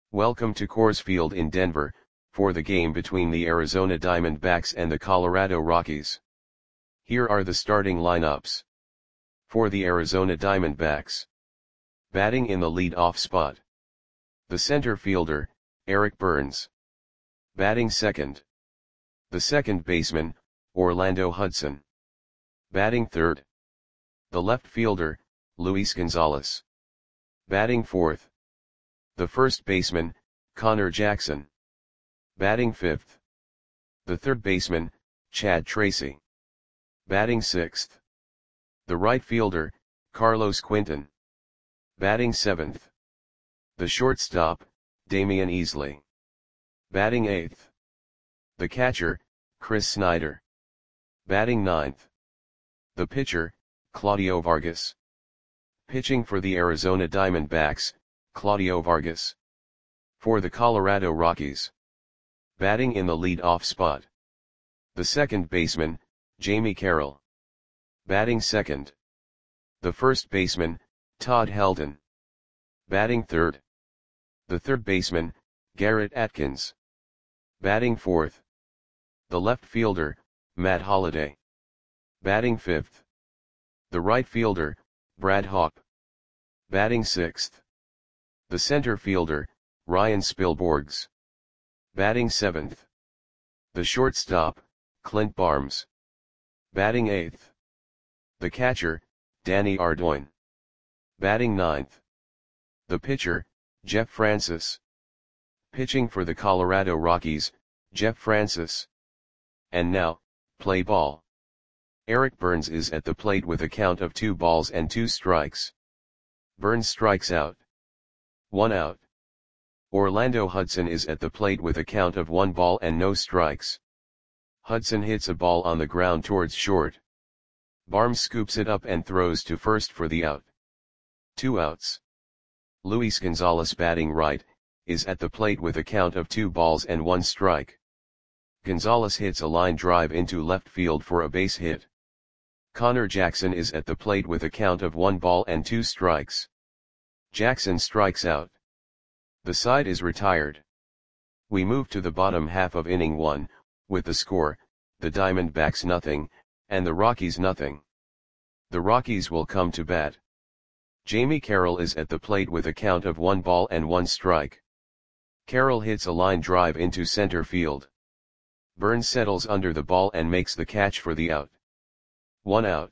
Welcome to Coors Field in Denver, for the game between the Arizona Diamondbacks and the Colorado Rockies. Here are the starting lineups. For the Arizona Diamondbacks. Batting in the lead-off spot. The center fielder, Eric Burns. Batting second. The second baseman, Orlando Hudson. Batting third. The left fielder, Luis Gonzalez. Batting fourth. The first baseman, Connor Jackson. Batting fifth. The third baseman, Chad Tracy. Batting sixth. The right fielder, Carlos Quentin. Batting seventh. The shortstop, Damian Easley. Batting eighth. The catcher, Chris Snyder. Batting ninth. The pitcher, Claudio Vargas. Pitching for the Arizona Diamondbacks, Claudio Vargas. For the Colorado Rockies. Batting in the lead-off spot. The second baseman, Jamie Carroll. Batting second. The first baseman, Todd Helton. Batting third. The third baseman, Garrett Atkins. Batting fourth. The left fielder, Matt Holliday. Batting fifth. The right fielder, Brad Hawpe. Batting sixth. The center fielder, Ryan Spilborghs. Batting seventh. The shortstop, Clint Barnes. Batting eighth. The catcher, Danny Ardoin. Batting ninth. The pitcher, Jeff Francis. Pitching for the Colorado Rockies, Jeff Francis. And now, play ball. Eric Burns is at the plate with a count of 2 balls and 2 strikes. Burns strikes out. 1 out. Orlando Hudson is at the plate with a count of 1 ball and no strikes. Hudson hits a ball on the ground towards short. Barnes scoops it up and throws to first for the out. 2 outs. Luis Gonzalez, batting right, is at the plate with a count of 2 balls and 1 strike. Gonzalez hits a line drive into left field for a base hit. Connor Jackson is at the plate with a count of 1 ball and 2 strikes. Jackson strikes out. The side is retired. We move to the bottom half of inning 1, with the score, the Diamondbacks 0, and the Rockies 0. The Rockies will come to bat. Jamie Carroll is at the plate with a count of 1 ball and 1 strike. Carroll hits a line drive into center field. Burns settles under the ball and makes the catch for the out. 1 out.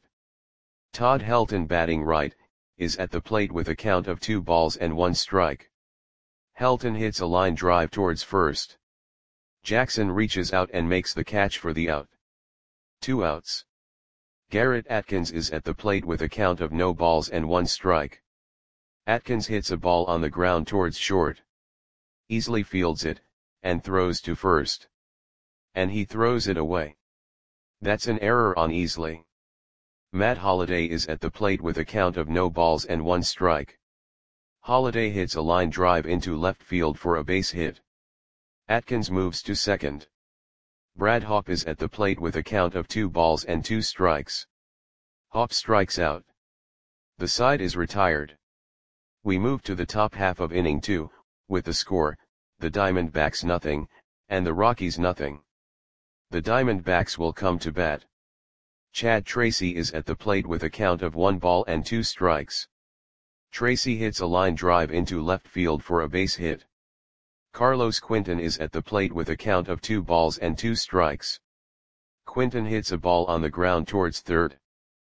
Todd Helton, batting right, is at the plate with a count of 2 balls and 1 strike. Helton hits a line drive towards first. Jackson reaches out and makes the catch for the out. 2 outs. Garrett Atkins is at the plate with a count of no balls and 1 strike. Atkins hits a ball on the ground towards short. Easley fields it, and throws to first. And he throws it away. That's an error on Easley. Matt Holliday is at the plate with a count of no balls and 1 strike. Holliday hits a line drive into left field for a base hit. Atkins moves to second. Brad Hawpe is at the plate with a count of 2 balls and 2 strikes. Hawpe strikes out. The side is retired. We move to the top half of inning 2, with the score, the Diamondbacks 0, and the Rockies 0. The Diamondbacks will come to bat. Chad Tracy is at the plate with a count of 1 ball and 2 strikes. Tracy hits a line drive into left field for a base hit. Carlos Quentin is at the plate with a count of 2 balls and 2 strikes. Quentin hits a ball on the ground towards third.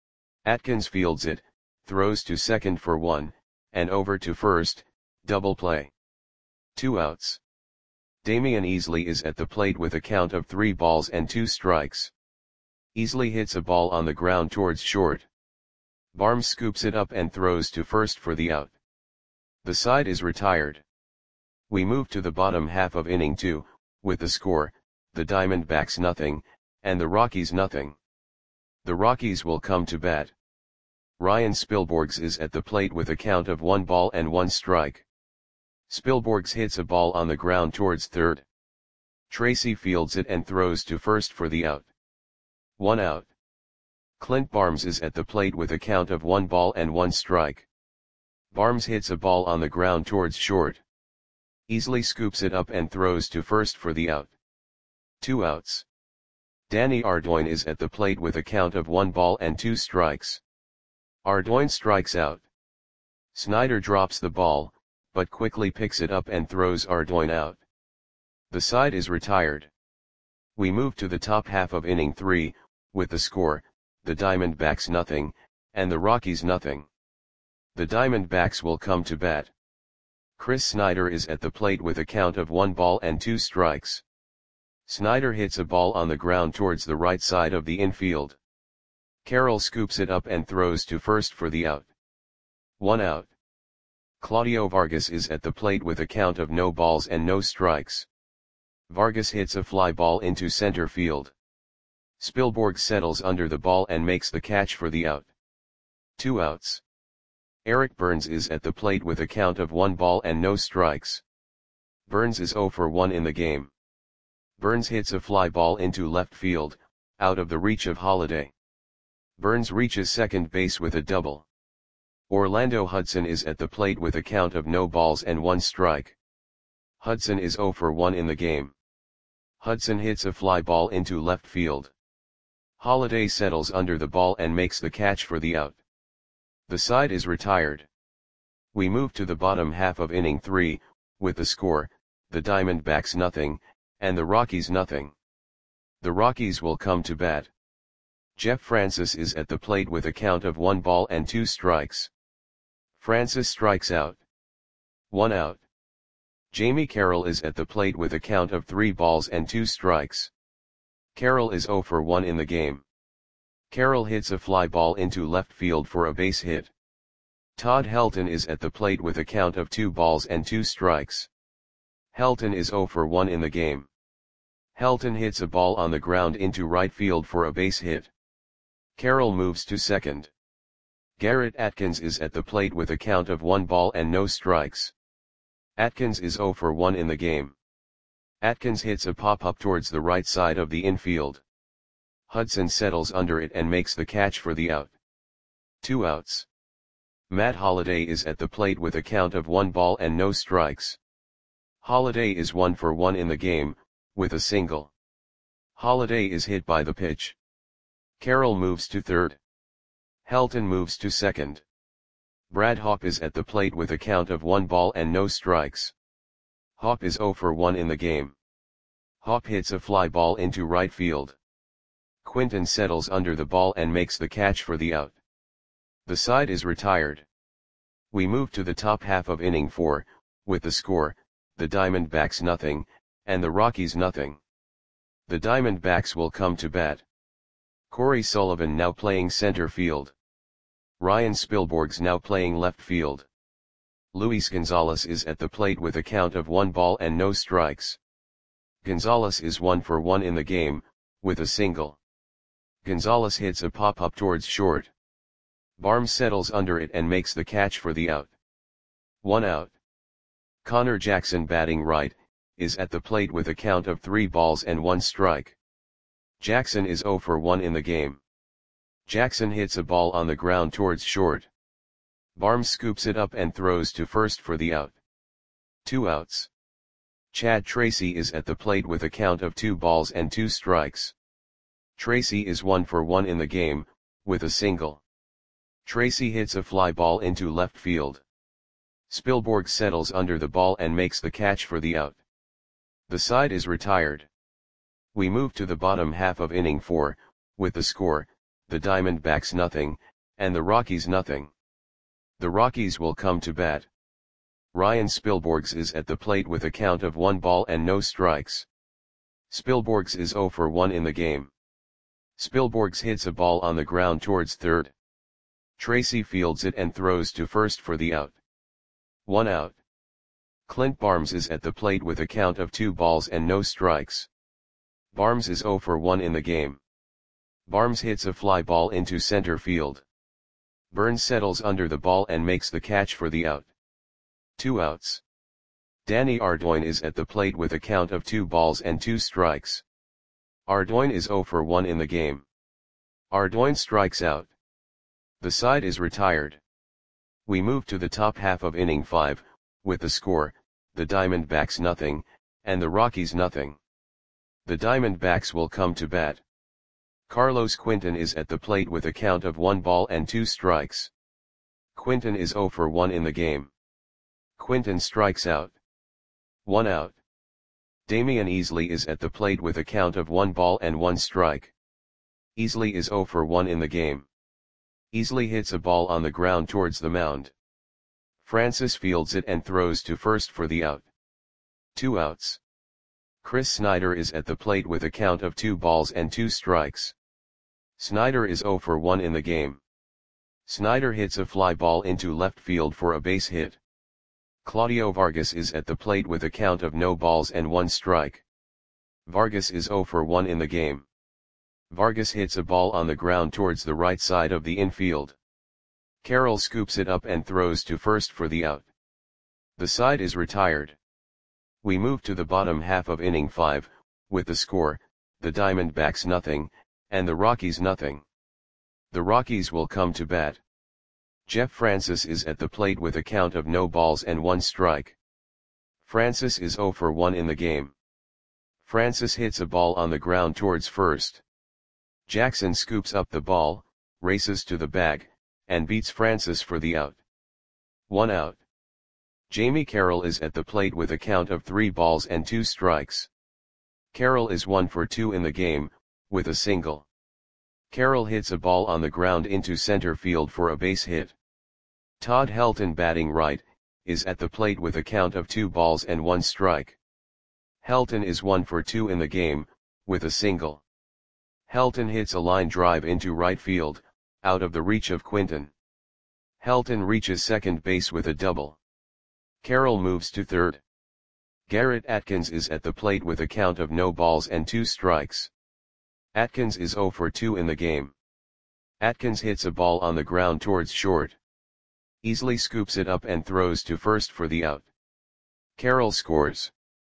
Atkins fields it, throws to second for 1, and over to first, double play. 2 outs. Damian Easley is at the plate with a count of 3 balls and 2 strikes. Easley hits a ball on the ground towards short. Barnes scoops it up and throws to first for the out. The side is retired. We move to the bottom half of inning 2, with the score, the Diamondbacks 0, and the Rockies 0. The Rockies will come to bat. Ryan Spilborghs is at the plate with a count of 1 ball and 1 strike. Spilborghs hits a ball on the ground towards third. Tracy fields it and throws to first for the out. 1 out. Clint Barnes is at the plate with a count of 1 ball and 1 strike. Barnes hits a ball on the ground towards short. Easily scoops it up and throws to first for the out. 2 outs. Danny Ardoin is at the plate with a count of 1 ball and 2 strikes. Ardoin strikes out. Snyder drops the ball, but quickly picks it up and throws Ardoin out. The side is retired. We move to the top half of inning 3, with the score, the Diamondbacks nothing, and the Rockies nothing. The Diamondbacks will come to bat. Chris Snyder is at the plate with a count of 1 ball and 2 strikes. Snyder hits a ball on the ground towards the right side of the infield. Carroll scoops it up and throws to first for the out. 1 out. Claudio Vargas is at the plate with a count of no balls and no strikes. Vargas hits a fly ball into center field. Spielborg settles under the ball and makes the catch for the out. 2 outs. Eric Burns is at the plate with a count of 1 ball and no strikes. Burns is 0 for 1 in the game. Burns hits a fly ball into left field, out of the reach of Holliday. Burns reaches second base with a double. Orlando Hudson is at the plate with a count of no balls and 1 strike. Hudson is 0 for 1 in the game. Hudson hits a fly ball into left field. Holliday settles under the ball and makes the catch for the out. The side is retired. We move to the bottom half of inning 3, with the score, the Diamondbacks nothing, and the Rockies nothing. The Rockies will come to bat. Jeff Francis is at the plate with a count of 1 ball and 2 strikes. Francis strikes out. 1 out. Jamie Carroll is at the plate with a count of 3 balls and 2 strikes. Carroll is 0 for 1 in the game. Carroll hits a fly ball into left field for a base hit. Todd Helton is at the plate with a count of 2 balls and 2 strikes. Helton is 0 for 1 in the game. Helton hits a ball on the ground into right field for a base hit. Carroll moves to second. Garrett Atkins is at the plate with a count of 1 ball and no strikes. Atkins is 0 for 1 in the game. Atkins hits a pop-up towards the right side of the infield. Hudson settles under it and makes the catch for the out. 2 outs. Matt Holliday is at the plate with a count of 1 ball and no strikes. Holliday is 1 for 1 in the game, with a single. Holliday is hit by the pitch. Carroll moves to third. Helton moves to second. Brad Hawpe is at the plate with a count of 1 ball and no strikes. Hawpe is 0 for 1 in the game. Hawpe hits a fly ball into right field. Quinton settles under the ball and makes the catch for the out. The side is retired. We move to the top half of inning 4, with the score, the Diamondbacks nothing, and the Rockies nothing. The Diamondbacks will come to bat. Corey Sullivan now playing center field. Ryan Spielborgs now playing left field. Luis Gonzalez is at the plate with a count of 1 ball and no strikes. Gonzalez is 1 for 1 in the game, with a single. Gonzalez hits a pop-up towards short. Barnes settles under it and makes the catch for the out. 1 out. Connor Jackson batting right, is at the plate with a count of 3 balls and 1 strike. Jackson is 0 for 1 in the game. Jackson hits a ball on the ground towards short. Barnes scoops it up and throws to first for the out. 2 outs. Chad Tracy is at the plate with a count of 2 balls and 2 strikes. Tracy is 1 for 1 in the game, with a single. Tracy hits a fly ball into left field. Spielborg settles under the ball and makes the catch for the out. The side is retired. We move to the bottom half of inning 4, with the score, the Diamondbacks nothing, and the Rockies nothing. The Rockies will come to bat. Ryan Spielborgs is at the plate with a count of 1 ball and no strikes. Spielborgs is 0 for 1 in the game. Spielborgs hits a ball on the ground towards third. Tracy fields it and throws to first for the out. 1 out. Clint Barnes is at the plate with a count of 2 balls and no strikes. Barnes is 0 for 1 in the game. Barnes hits a fly ball into center field. Burns settles under the ball and makes the catch for the out. 2 outs. Danny Ardoin is at the plate with a count of 2 balls and 2 strikes. Ardoin is 0 for 1 in the game. Ardoin strikes out. The side is retired. We move to the top half of inning 5, with the score, the Diamondbacks nothing, and the Rockies nothing. The Diamondbacks will come to bat. Carlos Quinton is at the plate with a count of 1 ball and 2 strikes. Quinton is 0 for 1 in the game. Quinton strikes out. 1 out. Damian Easley is at the plate with a count of 1 ball and 1 strike. Easley is 0 for 1 in the game. Easley hits a ball on the ground towards the mound. Francis fields it and throws to first for the out. 2 outs. Chris Snyder is at the plate with a count of 2 balls and 2 strikes. Snyder is 0 for 1 in the game. Snyder hits a fly ball into left field for a base hit. Claudio Vargas is at the plate with a count of no balls and 1 strike. Vargas is 0 for 1 in the game. Vargas hits a ball on the ground towards the right side of the infield. Carroll scoops it up and throws to first for the out. The side is retired. We move to the bottom half of inning 5, with the score, the Diamondbacks nothing, and the Rockies nothing. The Rockies will come to bat. Jeff Francis is at the plate with a count of no balls and 1 strike. Francis is 0 for 1 in the game. Francis hits a ball on the ground towards first. Jackson scoops up the ball, races to the bag, and beats Francis for the out. 1 out. Jamie Carroll is at the plate with a count of 3 balls and 2 strikes. Carroll is 1 for 2 in the game, with a single. Carroll hits a ball on the ground into center field for a base hit. Todd Helton, batting right, is at the plate with a count of 2 balls and 1 strike. Helton is 1 for 2 in the game, with a single. Helton hits a line drive into right field, out of the reach of Quinton. Helton reaches second base with a double. Carroll moves to third. Garrett Atkins is at the plate with a count of no balls and 2 strikes. Atkins is 0 for 2 in the game. Atkins hits a ball on the ground towards short. Easley scoops it up and throws to first for the out. Carroll scores.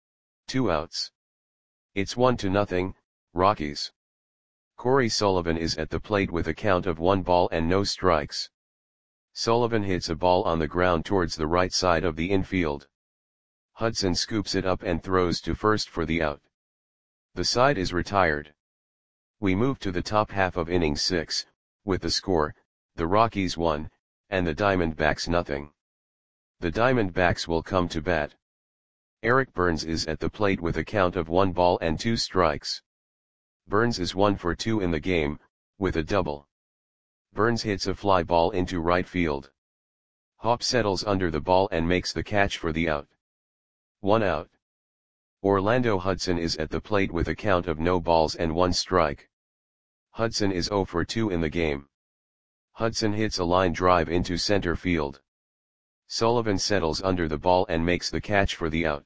2 outs. It's 1-0, Rockies. Corey Sullivan is at the plate with a count of 1 ball and no strikes. Sullivan hits a ball on the ground towards the right side of the infield. Hudson scoops it up and throws to first for the out. The side is retired. We move to the top half of inning 6, with the score, the Rockies 1, and the Diamondbacks nothing. The Diamondbacks will come to bat. Eric Burns is at the plate with a count of 1 ball and 2 strikes. Burns is 1 for 2 in the game, with a double. Burns hits a fly ball into right field. Hop settles under the ball and makes the catch for the out. 1 out. Orlando Hudson is at the plate with a count of no balls and 1 strike. Hudson is 0 for 2 in the game. Hudson hits a line drive into center field. Sullivan settles under the ball and makes the catch for the out.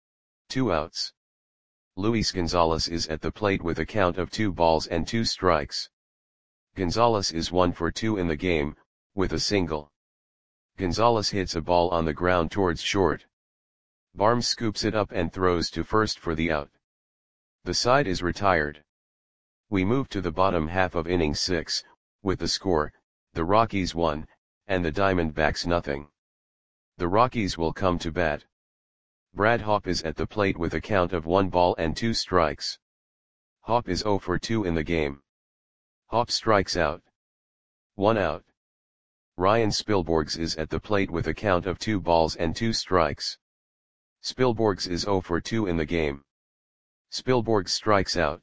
2 outs. Luis Gonzalez is at the plate with a count of 2 balls and 2 strikes. Gonzalez is 1 for 2 in the game, with a single. Gonzalez hits a ball on the ground towards short. Barnes scoops it up and throws to first for the out. The side is retired. We move to the bottom half of inning 6, with the score, the Rockies 1, and the Diamondbacks nothing. The Rockies will come to bat. Brad Hawpe is at the plate with a count of 1 ball and 2 strikes. Hawpe is 0 for 2 in the game. Hawpe strikes out. 1 out. Ryan Spilborghs is at the plate with a count of 2 balls and 2 strikes. Spilborghs is 0 for 2 in the game. Spilborghs strikes out.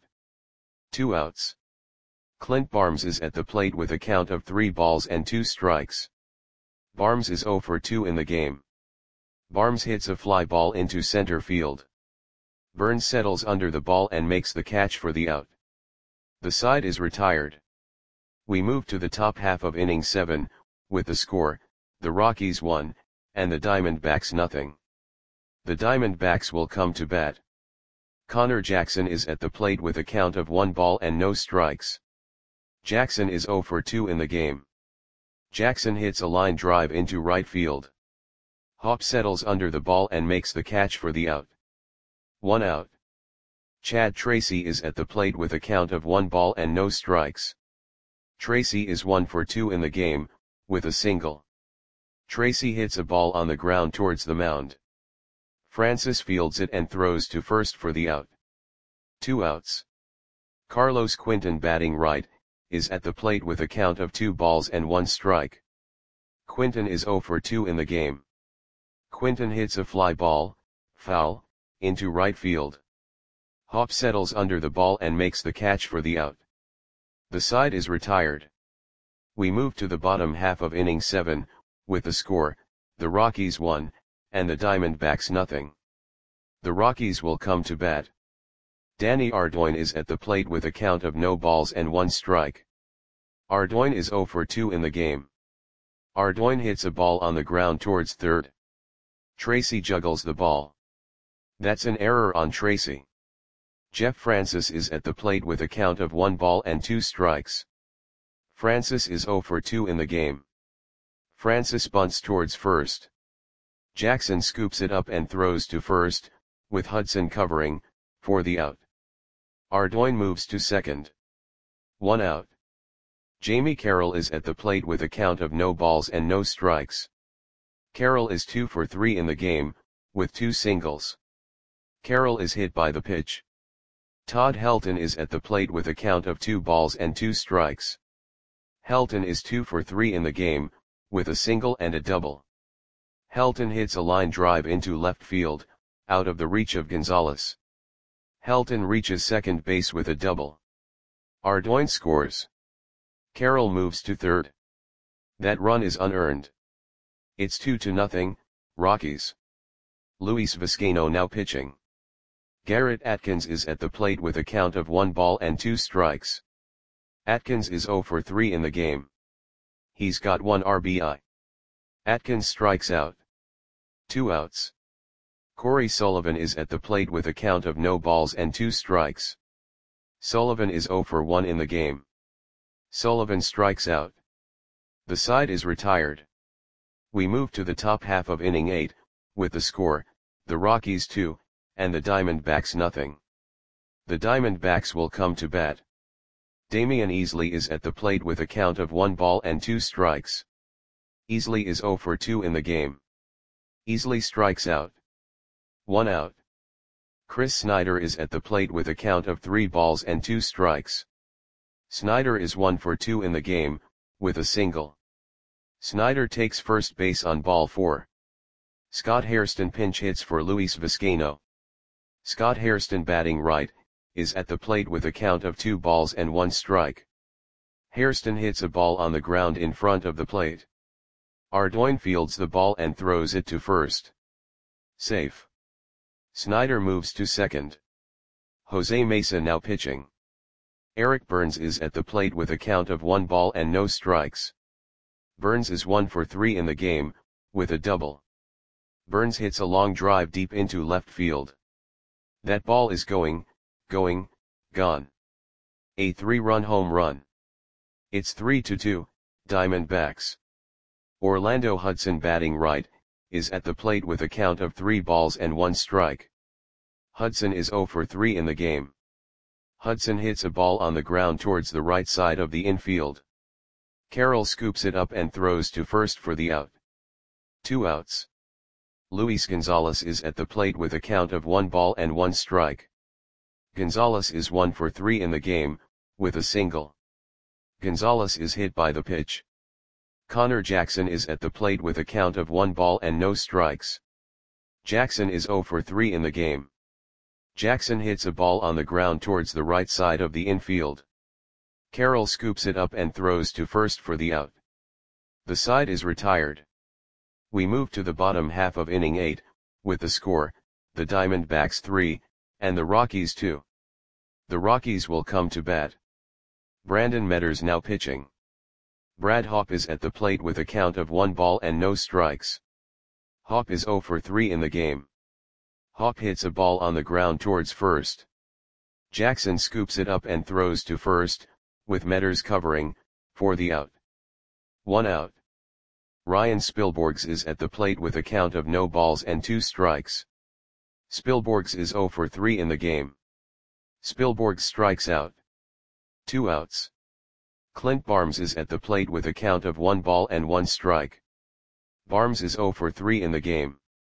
2 outs. Clint Barnes is at the plate with a count of 3 balls and 2 strikes. Barnes is 0 for 2 in the game. Barnes hits a fly ball into center field. Burns settles under the ball and makes the catch for the out. The side is retired. We move to the top half of inning 7, with the score, the Rockies 1, and the Diamondbacks nothing. The Diamondbacks will come to bat. Connor Jackson is at the plate with a count of 1 ball and no strikes. Jackson is 0 for 2 in the game. Jackson hits a line drive into right field. Hawpe settles under the ball and makes the catch for the out. 1 out. Chad Tracy is at the plate with a count of 1 ball and no strikes. Tracy is 1 for 2 in the game, with a single. Tracy hits a ball on the ground towards the mound. Francis fields it and throws to first for the out. 2 outs. Carlos Quinton batting right, is at the plate with a count of 2 balls and 1 strike. Quinton is 0 for 2 in the game. Quinton hits a fly ball, foul, into right field. Hop settles under the ball and makes the catch for the out. The side is retired. We move to the bottom half of inning 7, with the score, the Rockies 1, and the Diamondbacks nothing. The Rockies will come to bat. Danny Ardoin is at the plate with a count of no balls and 1 strike. Ardoin is 0 for 2 in the game. Ardoin hits a ball on the ground towards third. Tracy juggles the ball. That's an error on Tracy. Jeff Francis is at the plate with a count of 1 ball and 2 strikes. Francis is 0 for 2 in the game. Francis bunts towards first. Jackson scoops it up and throws to first, with Hudson covering, for the out. Ardoin moves to second. 1 out. Jamie Carroll is at the plate with a count of no balls and no strikes. Carroll is 2 for 3 in the game, with 2 singles. Carroll is hit by the pitch. Todd Helton is at the plate with a count of 2 balls and 2 strikes. Helton is 2 for 3 in the game, with a single and a double. Helton hits a line drive into left field, out of the reach of Gonzalez. Helton reaches second base with a double. Ardoin scores. Carroll moves to third. That run is unearned. It's 2-0, Rockies. Luis Vizcaino now pitching. Garrett Atkins is at the plate with a count of 1 ball and 2 strikes. Atkins is 0 for 3 in the game. He's got 1 RBI. Atkins strikes out. 2 outs. Corey Sullivan is at the plate with a count of no balls and 2 strikes. Sullivan is 0 for 1 in the game. Sullivan strikes out. The side is retired. We move to the top half of inning 8, with the score, the Rockies 2, and the Diamondbacks nothing. The Diamondbacks will come to bat. Damian Easley is at the plate with a count of 1 ball and 2 strikes. Easley is 0 for 2 in the game. Easley strikes out. 1 out. Chris Snyder is at the plate with a count of 3 balls and 2 strikes. Snyder is 1 for 2 in the game, with a single. Snyder takes first base on ball 4. Scott Hairston pinch hits for Luis Vizcaino. Scott Hairston batting right, is at the plate with a count of 2 balls and 1 strike. Hairston hits a ball on the ground in front of the plate. Ardoin fields the ball and throws it to first. Safe. Snyder moves to second. Jose Mesa now pitching. Eric Burns is at the plate with a count of 1 ball and no strikes. Burns is 1 for 3 in the game, with a double. Burns hits a long drive deep into left field. That ball is gone. A 3-run home run. It's 3-2, Diamondbacks. Orlando Hudson batting right, is at the plate with a count of 3 balls and 1 strike. Hudson is 0 for 3 in the game. Hudson hits a ball on the ground towards the right side of the infield. Carroll scoops it up and throws to first for the out. 2 outs. Luis Gonzalez is at the plate with a count of 1 ball and 1 strike. Gonzalez is 1 for 3 in the game, with a single. Gonzalez is hit by the pitch. Connor Jackson is at the plate with a count of 1 ball and no strikes. Jackson is 0 for 3 in the game. Jackson hits a ball on the ground towards the right side of the infield. Carroll scoops it up and throws to first for the out. The side is retired. We move to the bottom half of inning 8, with the score, the Diamondbacks 3, and the Rockies 2. The Rockies will come to bat. Brandon Metters now pitching. Brad Hawpe is at the plate with a count of 1 ball and no strikes. Hawpe is 0 for 3 in the game. Hawpe hits a ball on the ground towards first. Jackson scoops it up and throws to first, with Metters covering, for the out. 1 out. Ryan Spilborghs is at the plate with a count of no balls and 2 strikes. Spilborghs is 0 for 3 in the game. Spilborghs strikes out. 2 outs. Clint Barnes is at the plate with a count of 1 ball and 1 strike. Barnes is 0 for 3 in the game.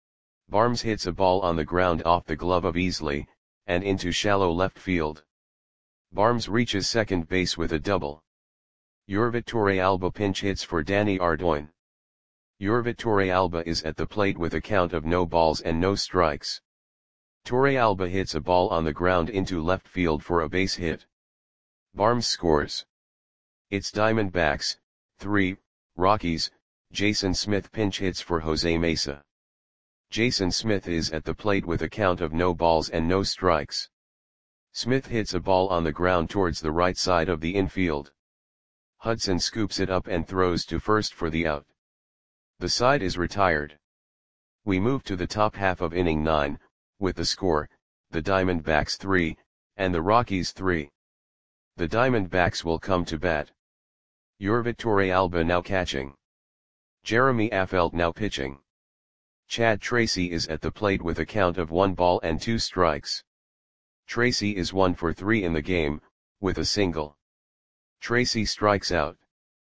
Barnes hits a ball on the ground off the glove of Easley, and into shallow left field. Barnes reaches second base with a double. Yorvit Torrealba pinch hits for Danny Ardoin. Yorvit Torrealba is at the plate with a count of no balls and no strikes. Torrealba hits a ball on the ground into left field for a base hit. Barnes scores. It's Diamondbacks, 3, Rockies. Jason Smith pinch hits for Jose Mesa. Jason Smith is at the plate with a count of no balls and no strikes. Smith hits a ball on the ground towards the right side of the infield. Hudson scoops it up and throws to first for the out. The side is retired. We move to the top half of inning 9, with the score, the Diamondbacks 3, and the Rockies 3. The Diamondbacks will come to bat. Yorvit Torrealba now catching. Jeremy Affeldt now pitching. Chad Tracy is at the plate with a count of 1 ball and 2 strikes. Tracy is 1 for 3 in the game, with a single. Tracy strikes out.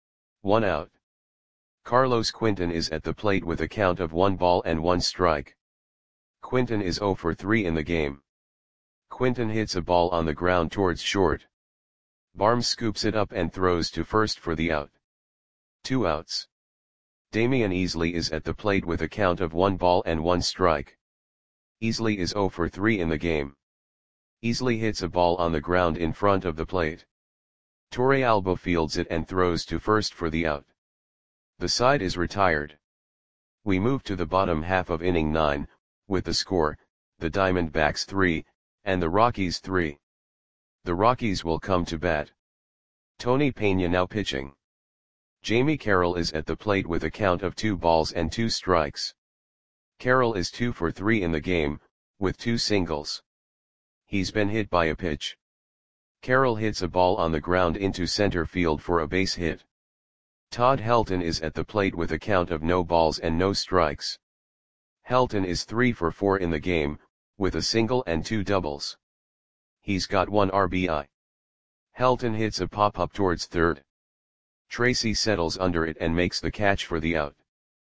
1 out. Carlos Quinton is at the plate with a count of 1 ball and 1 strike. Quinton is 0 for 3 in the game. Quinton hits a ball on the ground towards short. Barnes scoops it up and throws to first for the out. 2 outs. Damian Easley is at the plate with a count of 1 ball and 1 strike. Easley is 0 for 3 in the game. Easley hits a ball on the ground in front of the plate. Torrealba fields it and throws to first for the out. The side is retired. We move to the bottom half of inning 9, with the score, the Diamondbacks 3, and the Rockies 3. The Rockies will come to bat. Tony Peña now pitching. Jamie Carroll is at the plate with a count of 2 balls and 2 strikes. Carroll is 2 for 3 in the game, with 2 singles. He's been hit by a pitch. Carroll hits a ball on the ground into center field for a base hit. Todd Helton is at the plate with a count of no balls and no strikes. Helton is 3 for 4 in the game, with a single and 2 doubles. He's got 1 RBI. Helton hits a pop-up towards third. Tracy settles under it and makes the catch for the out.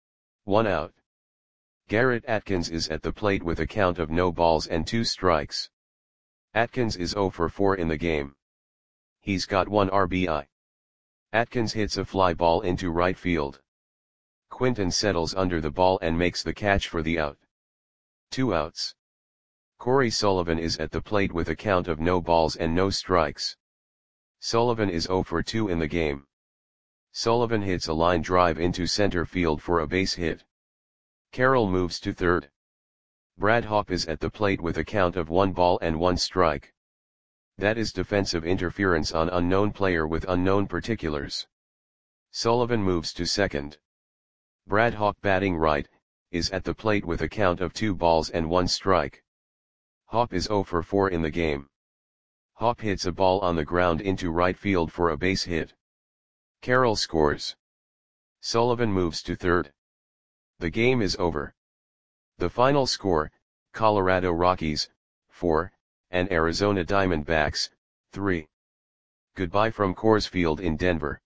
1 out. Garrett Atkins is at the plate with a count of no balls and 2 strikes. Atkins is 0 for 4 in the game. He's got 1 RBI. Atkins hits a fly ball into right field. Quinton settles under the ball and makes the catch for the out. 2 outs. Corey Sullivan is at the plate with a count of no balls and no strikes. Sullivan is 0 for 2 in the game. Sullivan hits a line drive into center field for a base hit. Carroll moves to third. Brad Hawpe is at the plate with a count of 1 ball and 1 strike. That is defensive interference on unknown player with unknown particulars. Sullivan moves to second. Brad Hawpe batting right, is at the plate with a count of 2 balls and 1 strike. Hawpe is 0 for 4 in the game. Hawpe hits a ball on the ground into right field for a base hit. Carroll scores. Sullivan moves to third. The game is over. The final score, Colorado Rockies, 4, and Arizona Diamondbacks, 3. Goodbye from Coors Field in Denver.